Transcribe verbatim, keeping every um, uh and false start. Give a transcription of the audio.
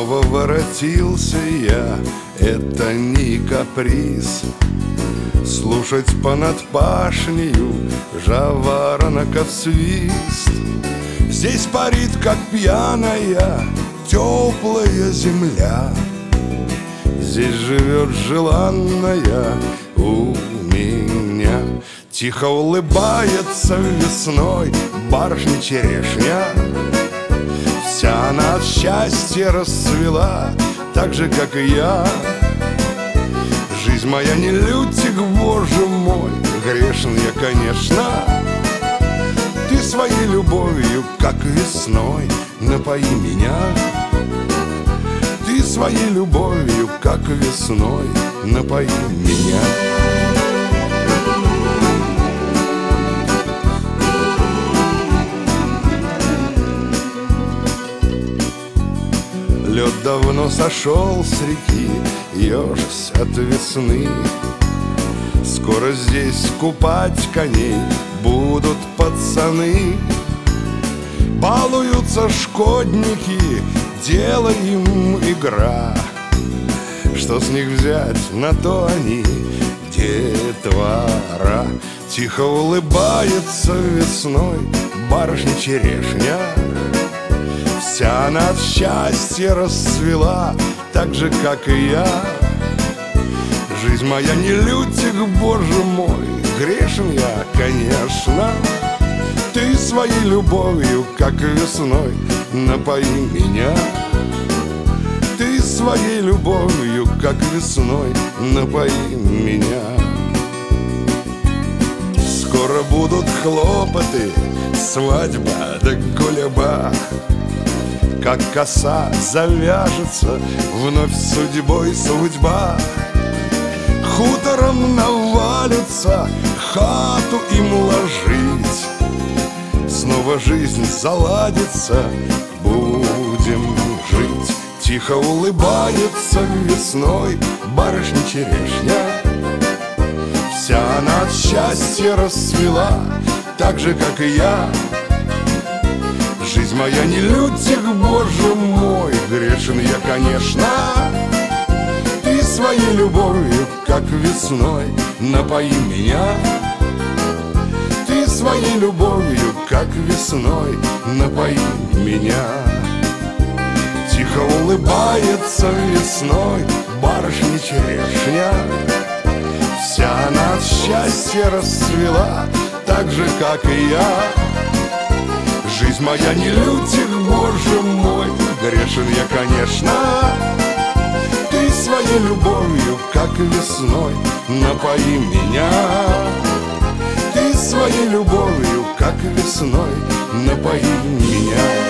Снова воротился я, это не каприз, слушать понад пашнею жаворонков свист. Здесь парит, как пьяная, теплая земля. Здесь живет желанная у меня. Тихо улыбается весной барышня черешня. Вся она от счастья расцвела, так же, как и я. Жизнь моя не лютик, боже мой, грешен я, конечно. Ты своей любовью, как весной, напои меня. Ты своей любовью, как весной, напои меня. Лед давно сошел с реки, ежась от весны. Скоро здесь купать коней будут пацаны. Балуются шкодники, дело им игра. Что с них взять, на то они детвора. Тихо улыбается весной барышня черешня. Вся она от счастья расцвела, так же, как и я. Жизнь моя не лютик, боже мой, грешен я, конечно. Ты своей любовью, как весной, напои меня. Ты своей любовью, как весной, напои меня. Скоро будут хлопоты, свадьба да гуляба. Как коса завяжется вновь судьбой судьба. Хутором навалится хату им ложить. Снова жизнь заладится, будем жить. Тихо улыбается весной барышня черешня. Вся она от счастья расцвела, так же, как и я. Жизнь моя не лютик, боже мой, грешен я, конечно. Ты своей любовью, как весной, напои меня. Ты своей любовью, как весной, напои меня. Тихо улыбается весной барышня черешня. Вся она от счастья расцвела, так же, как и я. Жизнь моя не лютик, боже мой, грешен я, конечно. Ты своей любовью, как весной, напои меня. Ты своей любовью, как весной, напои меня.